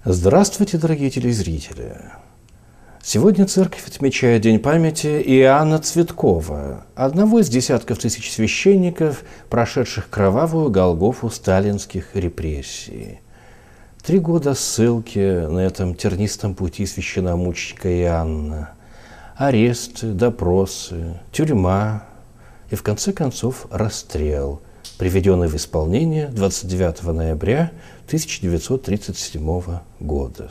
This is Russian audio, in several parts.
Здравствуйте, дорогие телезрители! Сегодня церковь отмечает День памяти Иоанна Цветкова, одного из десятков тысяч священников, прошедших кровавую Голгофу сталинских репрессий. 3 года ссылки на этом тернистом пути священномученика Иоанна, аресты, допросы, тюрьма и, в конце концов, расстрел, приведенный в исполнение 29 ноября 1937 года.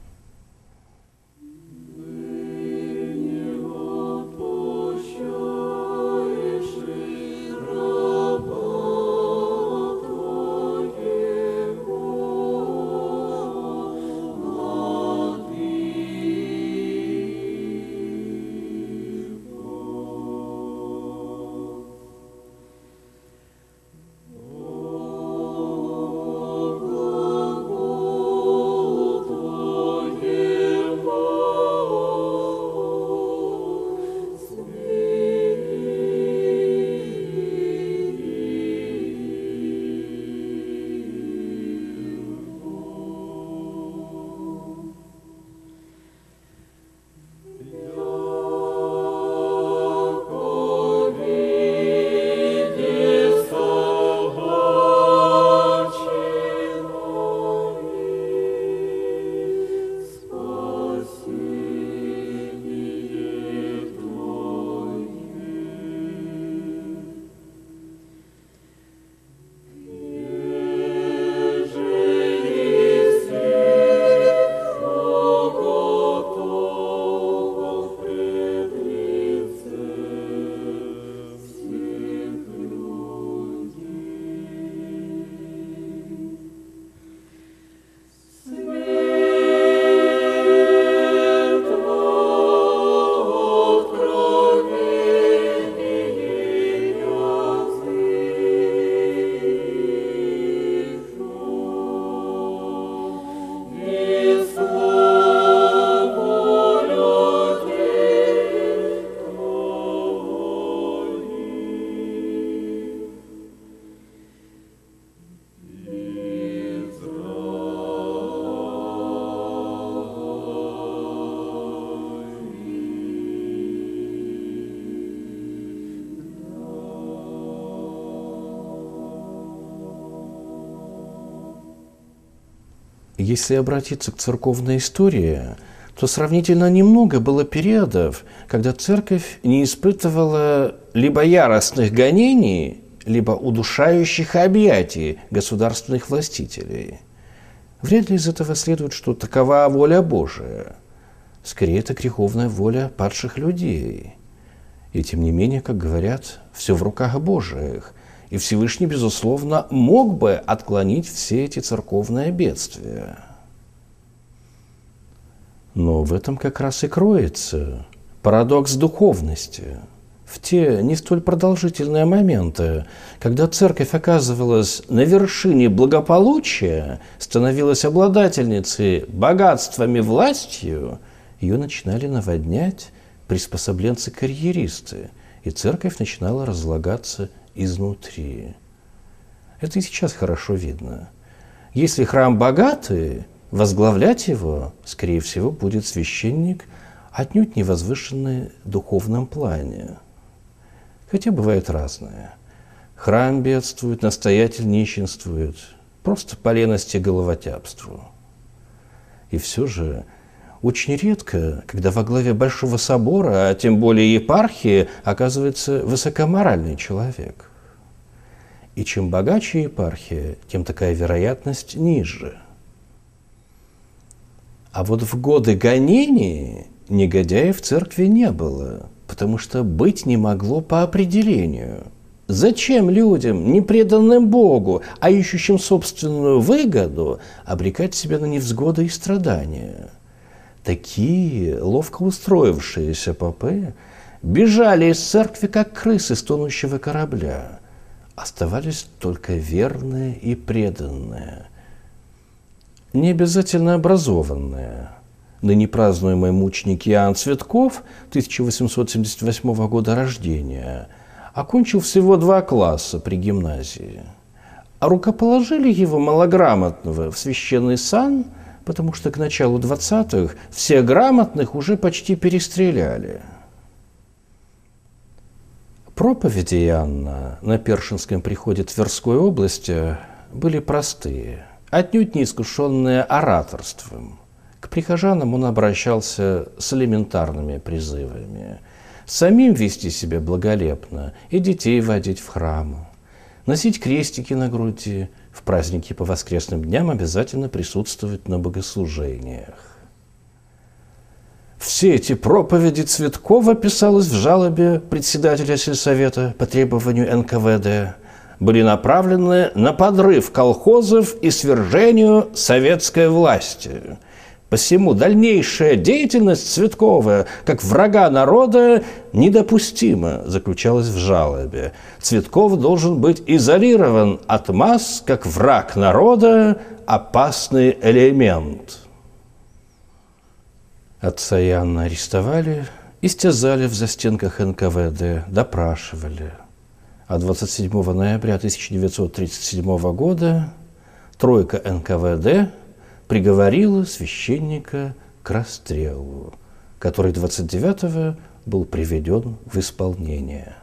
Если обратиться к церковной истории, то сравнительно немного было периодов, когда церковь не испытывала либо яростных гонений, либо удушающих объятий государственных властителей. Вряд ли из этого следует, что такова воля Божия. Скорее, это греховная воля падших людей. И тем не менее, как говорят, все в руках Божиих. И Всевышний, безусловно, мог бы отклонить все эти церковные бедствия. Но в этом как раз и кроется парадокс духовности. В те не столь продолжительные моменты, когда церковь оказывалась на вершине благополучия, становилась обладательницей богатствами, властью, ее начинали наводнять приспособленцы-карьеристы, и церковь начинала разлагаться изнутри. Это и сейчас хорошо видно. Если храм богатый, возглавлять его, скорее всего, будет священник, отнюдь не возвышенный в духовном плане. Хотя бывает разное. Храм бедствует, настоятель нищенствует, просто по лености и головотяпству. И все же очень редко, когда во главе Большого собора, а тем более епархии, оказывается высокоморальный человек. И чем богаче епархия, тем такая вероятность ниже. А вот в годы гонений негодяев в церкви не было, потому что быть не могло по определению. Зачем людям, не преданным Богу, а ищущим собственную выгоду, обрекать себя на невзгоды и страдания? Такие ловко устроившиеся попы бежали из церкви, как крысы с тонущего корабля. Оставались только верные и преданные, не обязательно образованные. Ныне празднуемый мученик Иоанн Цветков, 1878 года рождения, окончил всего 2 класса при гимназии. А рукоположили его малограмотного в священный сан потому что к началу 20-х всех грамотных уже почти перестреляли. Проповеди Иоанна на Першинском приходе Тверской области были простые, отнюдь не искушенные ораторством. К прихожанам он обращался с элементарными призывами. Самим вести себя благолепно и детей водить в храм, носить крестики на груди, в праздники по воскресным дням обязательно присутствовать на богослужениях. Все эти проповеди Цветкова, писалось в жалобе председателя сельсовета по требованию НКВД, были направлены на подрыв колхозов и свержению советской власти. Посему дальнейшая деятельность Цветкова как врага народа недопустима, заключалось в жалобе. Цветков должен быть изолирован от масс как враг народа, опасный элемент. Отца Иоанна арестовали, истязали в застенках НКВД, допрашивали. А 27 ноября 1937 года тройка НКВД приговорила священника к расстрелу, который 29-го был приведен в исполнение.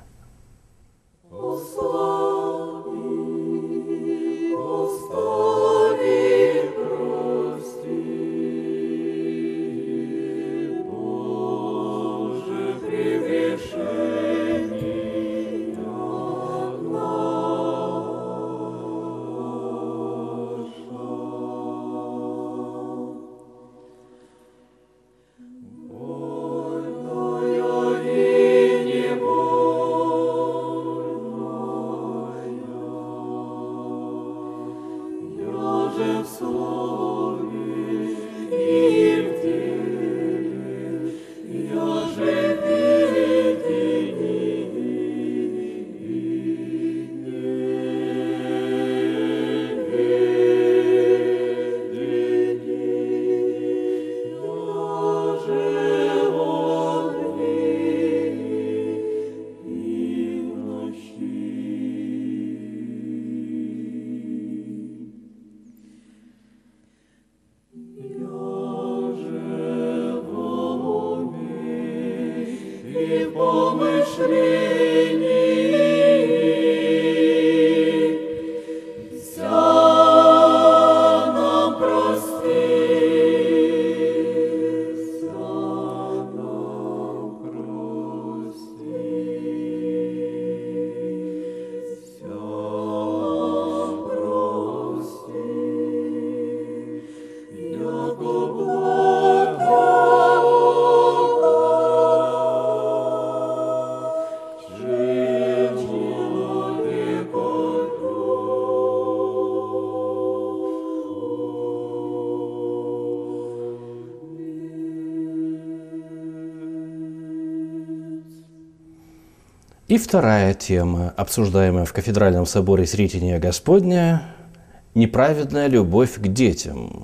И вторая тема, обсуждаемая в Кафедральном соборе Сретения Господня – неправедная любовь к детям.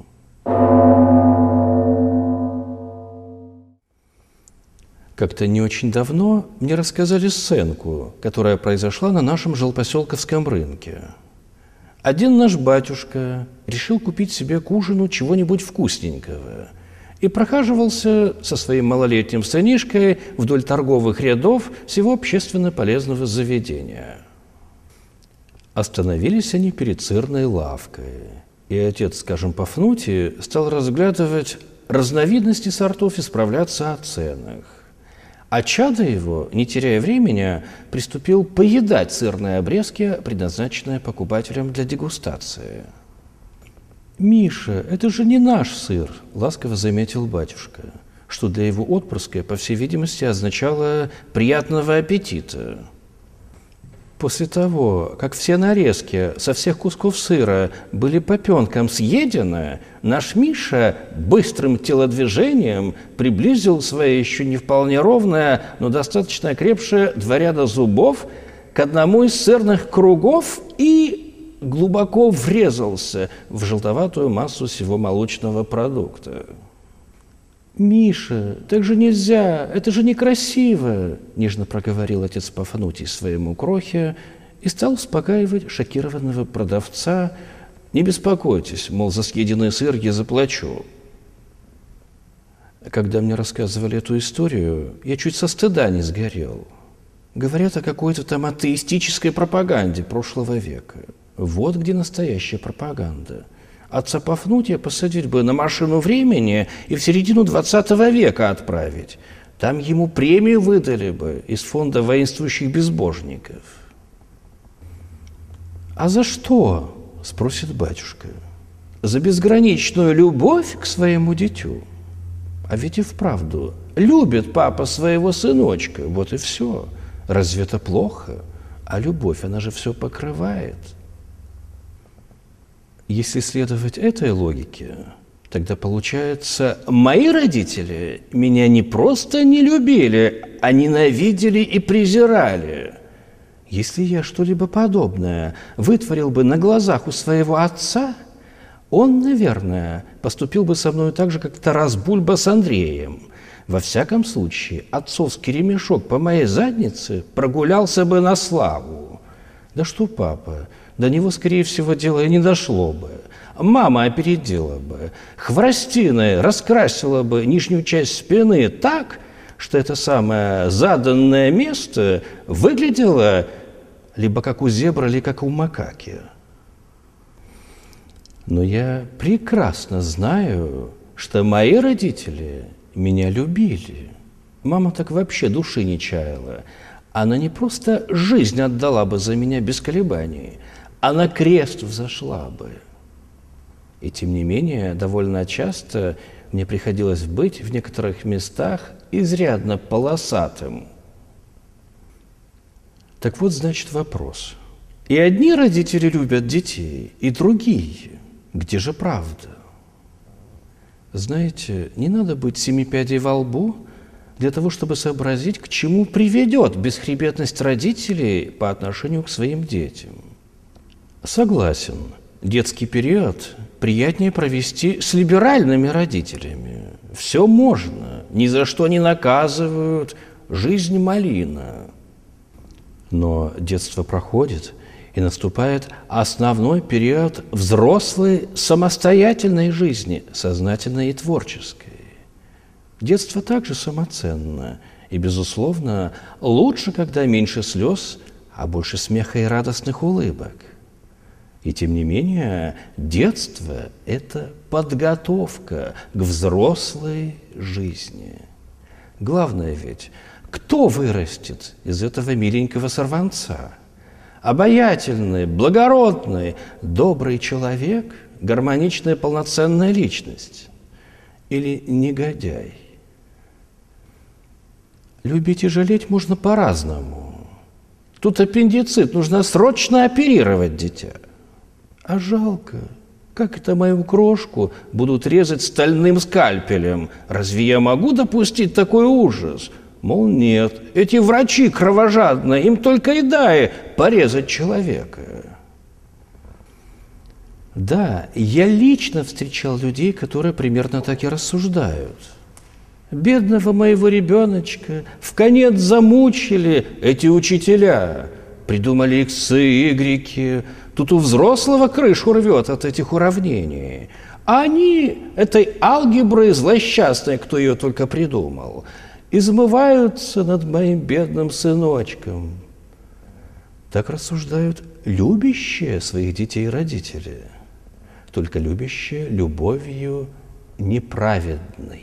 Как-то не очень давно мне рассказали сценку, которая произошла на нашем Жилпоселковском рынке. Один наш батюшка решил купить себе к ужину чего-нибудь вкусненького и прохаживался со своим малолетним сынишкой вдоль торговых рядов всего общественно полезного заведения. Остановились они перед сырной лавкой, и отец, скажем, Пафнутий стал разглядывать разновидности сортов и справляться о ценах. А чадо его, не теряя времени, приступил поедать сырные обрезки, предназначенные покупателям для дегустации. «Миша, это же не наш сыр», – ласково заметил батюшка, что для его отпрыска, по всей видимости, означало «приятного аппетита». После того, как все нарезки со всех кусков сыра были попенком съедены, наш Миша быстрым телодвижением приблизил свои еще не вполне ровные, но достаточно крепшие два ряда зубов к одному из сырных кругов и глубоко врезался в желтоватую массу сего молочного продукта. «Миша, так же нельзя, это же некрасиво!» – нежно проговорил отец Пафнутий своему крохе и стал успокаивать шокированного продавца, Не беспокойтесь, мол, за съеденный сыр я заплачу. Когда мне рассказывали эту историю, я чуть со стыда не сгорел. Говорят о какой-то там атеистической пропаганде прошлого века. Вот где настоящая пропаганда. Отца Пафнутия посадить бы на машину времени и в середину 20 века отправить. Там ему премию выдали бы из фонда воинствующих безбожников. «А за что?» – спросит батюшка. «За безграничную любовь к своему дитю». А ведь и вправду любит папа своего сыночка, вот и все. Разве это плохо? А любовь, она же все покрывает. Если следовать этой логике, тогда получается, мои родители меня не просто не любили, а ненавидели и презирали. Если я что-либо подобное вытворил бы на глазах у своего отца, он, наверное, поступил бы со мной так же, как Тарас Бульба с Андреем. Во всяком случае, отцовский ремешок по моей заднице прогулялся бы на славу. Да что папа, до него, скорее всего, дело и не дошло бы. Мама опередила бы, хворостиной раскрасила бы нижнюю часть спины так, что это самое заданное место выглядело либо как у зебры, либо как у макаки. Но я прекрасно знаю, что мои родители меня любили. Мама так вообще души не чаяла. Она не просто жизнь отдала бы за меня без колебаний, она крест взошла бы. И тем не менее, довольно часто мне приходилось быть в некоторых местах изрядно полосатым. Так вот, значит, вопрос. И одни родители любят детей, и другие. Где же правда? Знаете, не надо быть семи пядей во лбу для того, чтобы сообразить, к чему приведет бесхребетность родителей по отношению к своим детям. Согласен, детский период приятнее провести с либеральными родителями. Все можно, ни за что не наказывают, жизнь малина. Но детство проходит, и наступает основной период взрослой самостоятельной жизни, сознательной и творческой. Детство также самоценно, и, безусловно, лучше, когда меньше слез, а больше смеха и радостных улыбок. И тем не менее, детство – это подготовка к взрослой жизни. Главное ведь, кто вырастет из этого миленького сорванца? Обаятельный, благородный, добрый человек, гармоничная, полноценная личность или негодяй? Любить и жалеть можно по-разному. Тут аппендицит, нужно срочно оперировать дитя. А жалко, как это мою крошку будут резать стальным скальпелем? Разве я могу допустить такой ужас? Мол, нет, эти врачи кровожадные, им только и дай порезать человека. Да, я лично встречал людей, которые примерно так и рассуждают. Бедного моего ребеночка вконец замучили эти учителя. Придумали иксы, игреки. Тут у взрослого крышу рвет от этих уравнений. А они этой алгеброй злосчастной, кто ее только придумал, измываются над моим бедным сыночком. Так рассуждают любящие своих детей родители, только любящие любовью неправедной.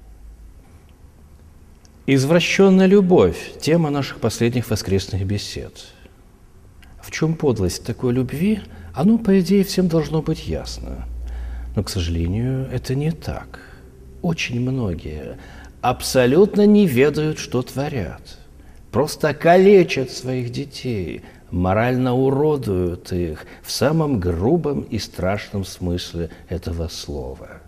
Извращенная любовь – тема наших последних воскресных бесед. В чем подлость такой любви, оно, по идее, всем должно быть ясно. Но, к сожалению, это не так. Очень многие абсолютно не ведают, что творят. Просто калечат своих детей, морально уродуют их в самом грубом и страшном смысле этого слова.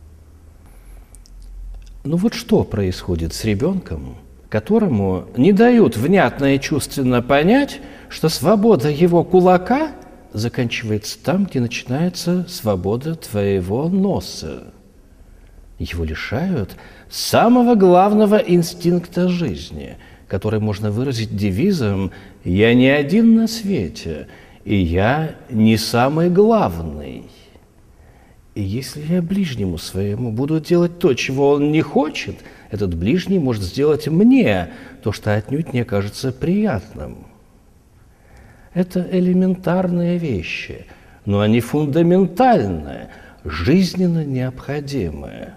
Ну вот что происходит с ребенком, которому не дают внятно и чувственно понять, что свобода его кулака заканчивается там, где начинается свобода твоего носа. Его лишают самого главного инстинкта жизни, который можно выразить девизом «Я не один на свете, и я не самый главный. И если я ближнему своему буду делать то, чего он не хочет, этот ближний может сделать мне то, что отнюдь не кажется приятным. Это элементарные вещи, но они фундаментальные, жизненно необходимые.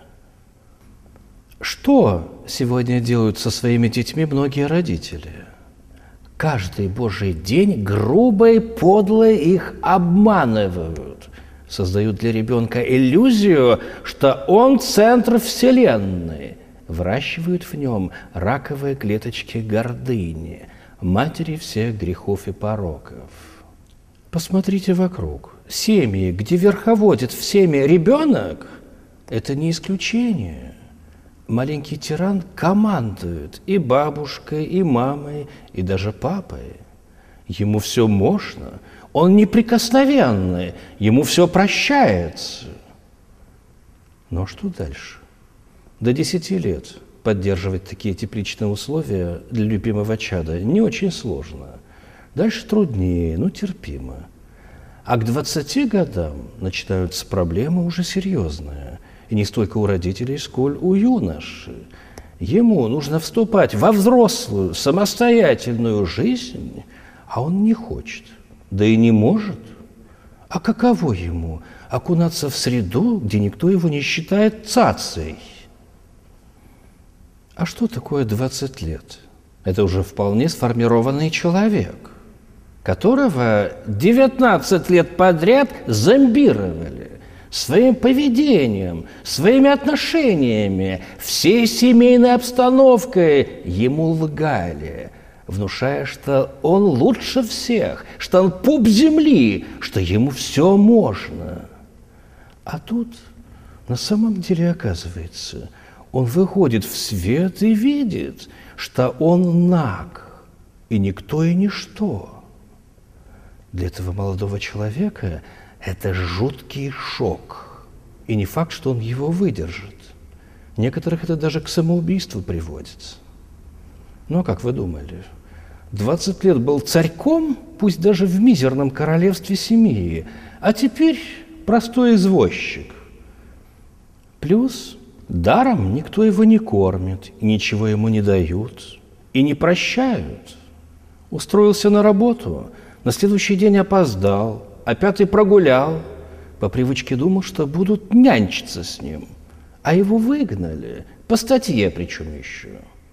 Что сегодня делают со своими детьми многие родители? Каждый Божий день грубо и подло их обманывают, создают для ребенка иллюзию, что он центр Вселенной, выращивают в нем раковые клеточки гордыни, матери всех грехов и пороков. Посмотрите вокруг. Семьи, где верховодит всеми ребенок, это не исключение. Маленький тиран командует и бабушкой, и мамой, и даже папой. Ему все можно, он неприкосновенный, ему все прощается. Но что дальше? До 10 лет поддерживать такие тепличные условия для любимого чада не очень сложно. Дальше труднее, но терпимо. А к 20 годам начинаются проблемы уже серьезные. И не столько у родителей, сколь у юноши. Ему нужно вступать во взрослую, самостоятельную жизнь, а он не хочет, да и не может. А каково ему окунаться в среду, где никто его не считает цацей? А что такое 20 лет? Это уже вполне сформированный человек, которого 19 лет подряд зомбировали своим поведением, своими отношениями, всей семейной обстановкой ему лгали, внушая, что он лучше всех, что он пуп земли, что ему все можно. А тут на самом деле оказывается, он выходит в свет и видит, что он наг, и никто и ничто. Для этого молодого человека это жуткий шок, и не факт, что он его выдержит. Некоторых это даже к самоубийству приводит. Ну, а как вы думали? 20 лет был царьком, пусть даже в мизерном королевстве семьи, а теперь простой извозчик. Плюс даром никто его не кормит, и ничего ему не дают, и не прощают. Устроился на работу, на следующий день опоздал, а пятый прогулял, по привычке думал, что будут нянчиться с ним, а его выгнали, по статье причем еще.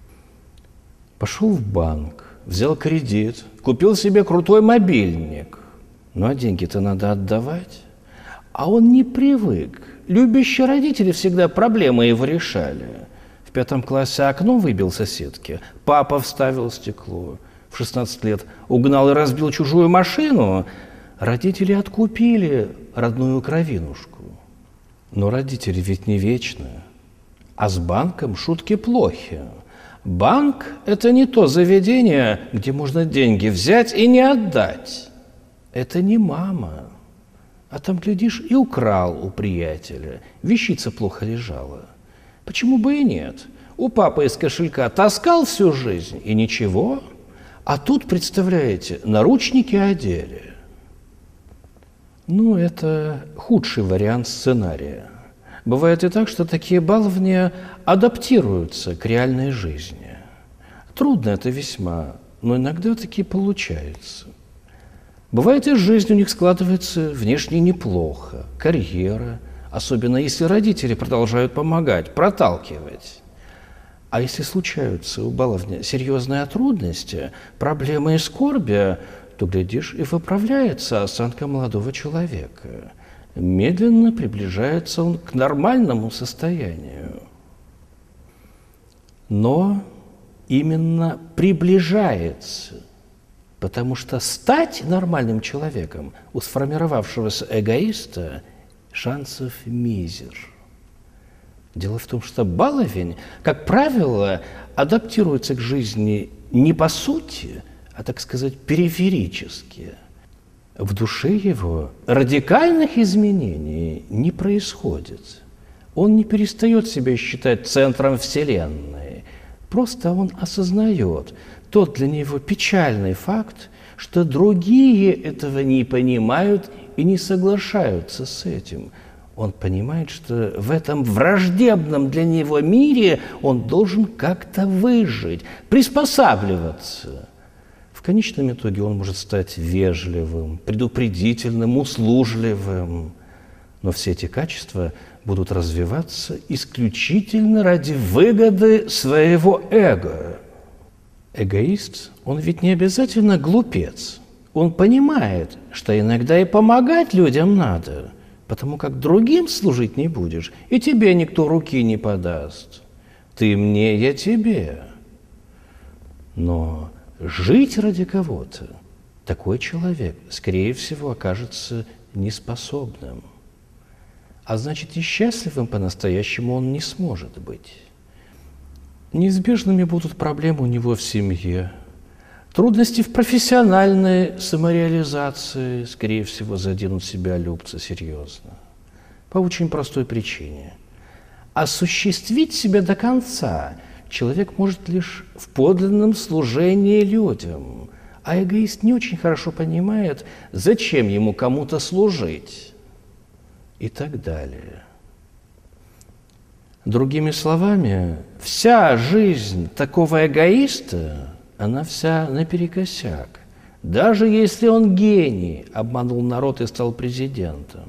Пошел в банк, взял кредит, купил себе крутой мобильник. Ну, а деньги-то надо отдавать. А он не привык. Любящие родители всегда проблемы его решали. В 5 классе окно выбил соседке, папа вставил стекло. В 16 лет угнал и разбил чужую машину. Родители откупили родную кровинушку. Но родители ведь не вечны. А с банком шутки плохи. Банк – это не то заведение, где можно деньги взять и не отдать. Это не мама. А там, глядишь, и украл у приятеля. Вещица плохо лежала. Почему бы и нет? У папы из кошелька таскал всю жизнь, и ничего. А тут, представляете, наручники одели. Ну, это худший вариант сценария. Бывает и так, что такие баловни адаптируются к реальной жизни. Трудно это весьма, но иногда таки получается. Бывает и жизнь у них складывается внешне неплохо, карьера, особенно если родители продолжают помогать, проталкивать. А если случаются у баловня серьезные трудности, проблемы и скорби, то, глядишь, и выправляется осанка молодого человека. Медленно приближается он к нормальному состоянию. Но именно приближается, потому что стать нормальным человеком у сформировавшегося эгоиста шансов мизер. Дело в том, что баловень, как правило, адаптируется к жизни не по сути, а, так сказать, периферически. В душе его радикальных изменений не происходит. Он не перестает себя считать центром Вселенной. Просто он осознает тот для него печальный факт, что другие этого не понимают и не соглашаются с этим. Он понимает, что в этом враждебном для него мире он должен как-то выжить, приспосабливаться. В конечном итоге он может стать вежливым, предупредительным, услужливым. Но все эти качества будут развиваться исключительно ради выгоды своего эго. Эгоист, он ведь не обязательно глупец. Он понимает, что иногда и помогать людям надо, потому как другим служить не будешь, и тебе никто руки не подаст. Ты мне, я тебе. Но жить ради кого-то такой человек, скорее всего, окажется неспособным. А значит, и счастливым по-настоящему он не сможет быть. Неизбежными будут проблемы у него в семье, трудности в профессиональной самореализации, скорее всего, заденут себялюбца серьезно. По очень простой причине. Осуществить себя до конца человек может лишь в подлинном служении людям, а эгоист не очень хорошо понимает, зачем ему кому-то служить. И так далее. Другими словами, вся жизнь такого эгоиста, она вся наперекосяк. Даже если он гений, обманул народ и стал президентом.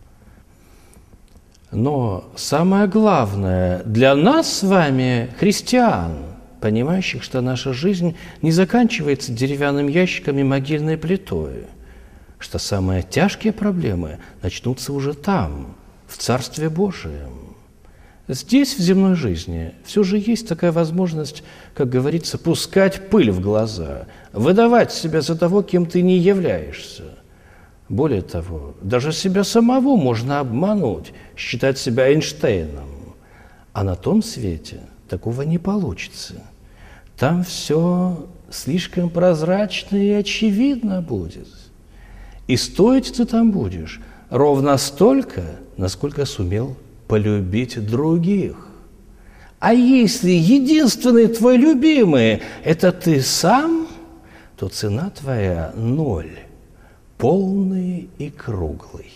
Но самое главное для нас с вами, христиан, понимающих, что наша жизнь не заканчивается деревянным ящиком и могильной плитой, что самые тяжкие проблемы начнутся уже там, в Царстве Божием. Здесь, в земной жизни, все же есть такая возможность, как говорится, пускать пыль в глаза, выдавать себя за того, кем ты не являешься. Более того, даже себя самого можно обмануть, считать себя Эйнштейном. А на том свете такого не получится. Там все слишком прозрачно и очевидно будет. И стоить ты там будешь ровно столько, насколько сумел полюбить других. А если единственный твой любимый – это ты сам, то цена твоя – 0, полный и круглый.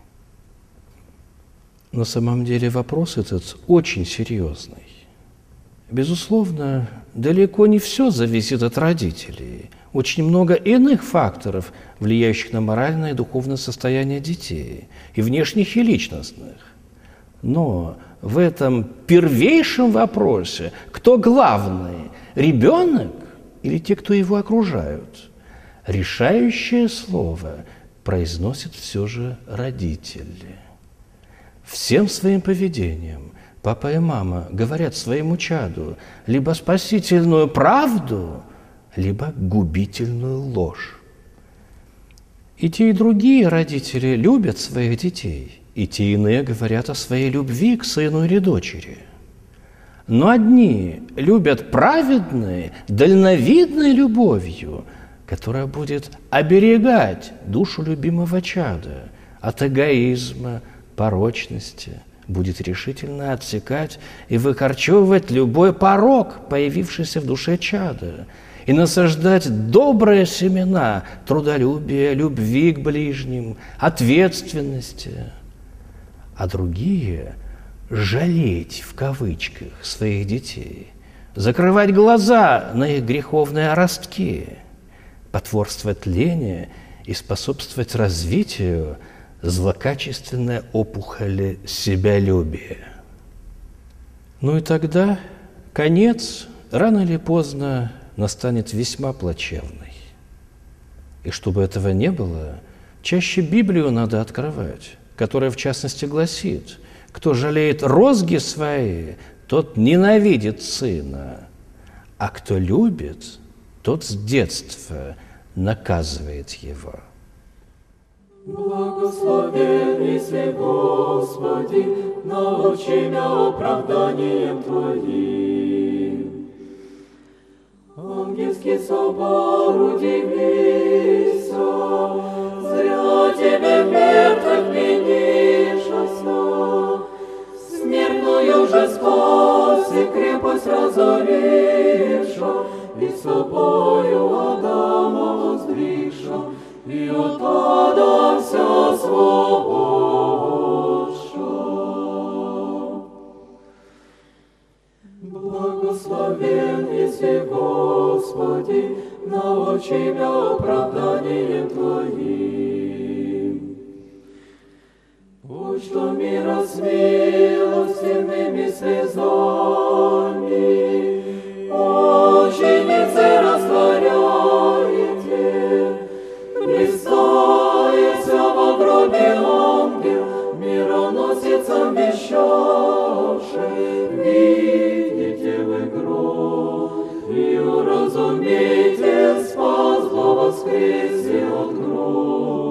На самом деле вопрос этот очень серьезный. Безусловно, далеко не все зависит от родителей. Очень много иных факторов, влияющих на моральное и духовное состояние детей, и внешних, и личностных. Но в этом первейшем вопросе, кто главный, ребенок или те, кто его окружают, решающее слово произносят все же родители. Всем своим поведением папа и мама говорят своему чаду либо спасительную правду, либо губительную ложь. И те, и другие родители любят своих детей, и те иные говорят о своей любви к сыну или дочери. Но одни любят праведной, дальновидной любовью, которая будет оберегать душу любимого чада от эгоизма, порочности, будет решительно отсекать и выкорчевывать любой порок, появившийся в душе чада, и насаждать добрые семена трудолюбия, любви к ближним, ответственности. А другие жалеть, в кавычках, своих детей, закрывать глаза на их греховные ростки, потворствовать лени и способствовать развитию злокачественной опухоли себялюбия. Ну и тогда конец рано или поздно настанет весьма плачевный. И чтобы этого не было, чаще Библию надо открывать, которая, в частности, гласит: кто жалеет розги свои, тот ненавидит сына, а кто любит, тот с детства наказывает его. Благословен если Господи, научи меня оправданием Твоим. Ангельский собор удивися, зря Тебе мертвых менишься, смертную же спас и крепость разоривша, и с собою Адама воздвиг. Господи, научи меня оправданием Твоим. Пусть что мира с милостивными слезами, мученицы растворяете, Христося во гробе ангел, мироносицам вещавший, видите вы гроб, и уразумейте, спас во воскресе от гроба.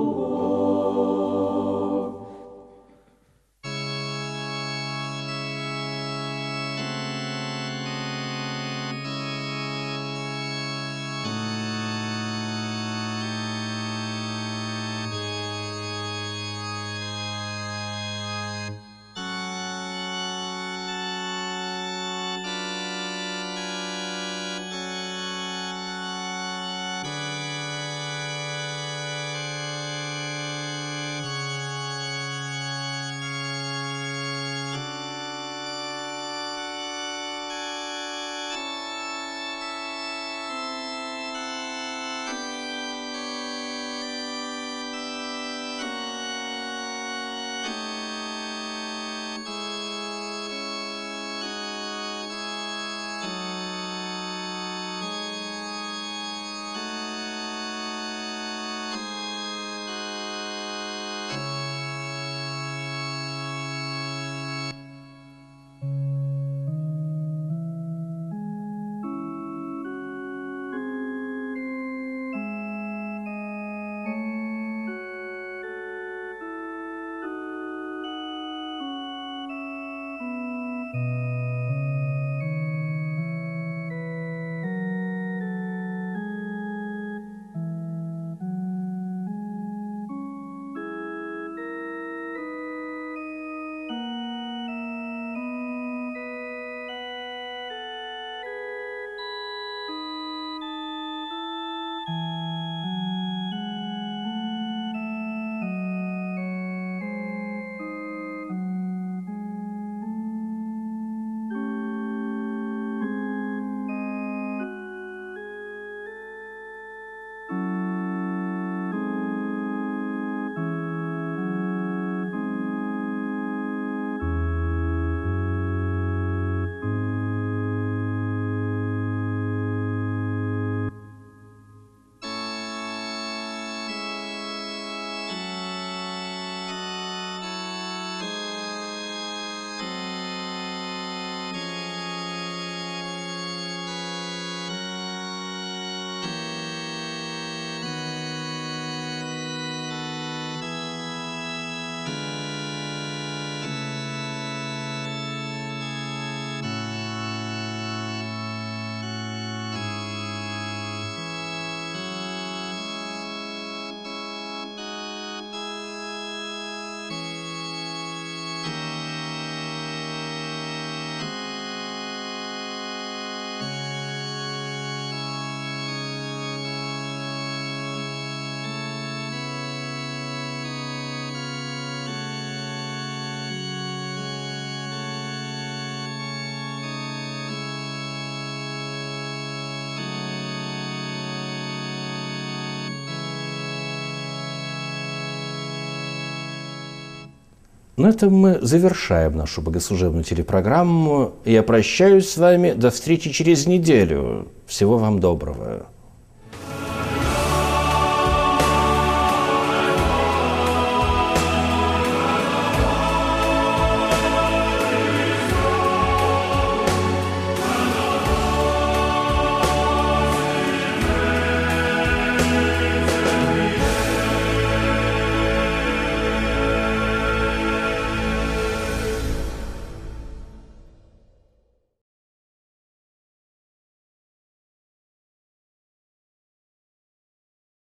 На этом мы завершаем нашу богослужебную телепрограмму. Я прощаюсь с вами. До встречи через неделю. Всего вам доброго.